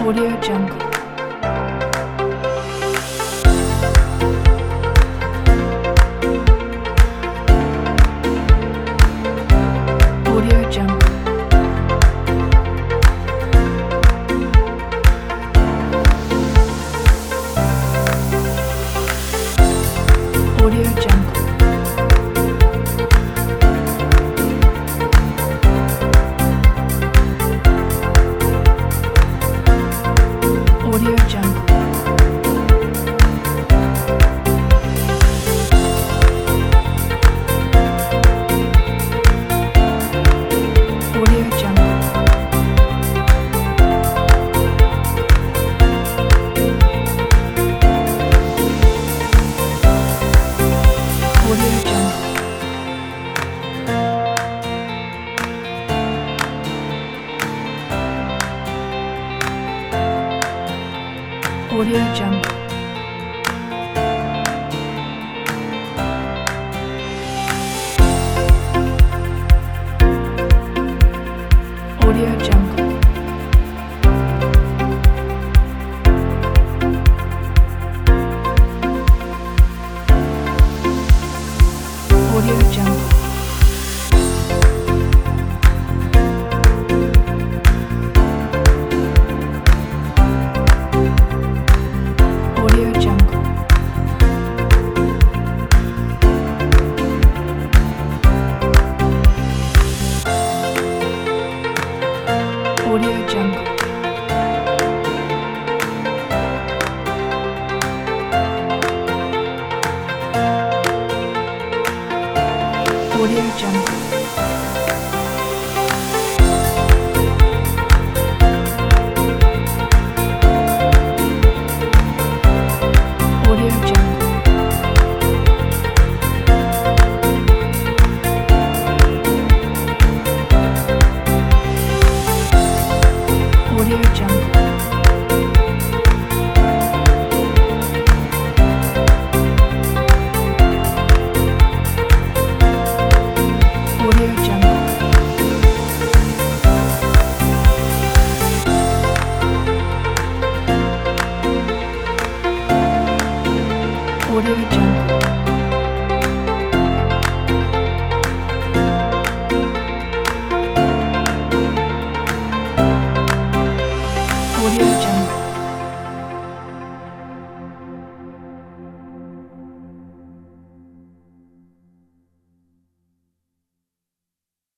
Audio Jungle. Audio Jungle. Audio Jungle. Audio Jungle. Audio Jungle. Audio Jungle. Audio Jungle. Audio Jungle. Audio Jungle. Audio Jungle. Audio Jungle. Audio Jungle. Audio Jungle. Audio Jungle. Audio Jungle. Audio Jungle. Audio Jungle.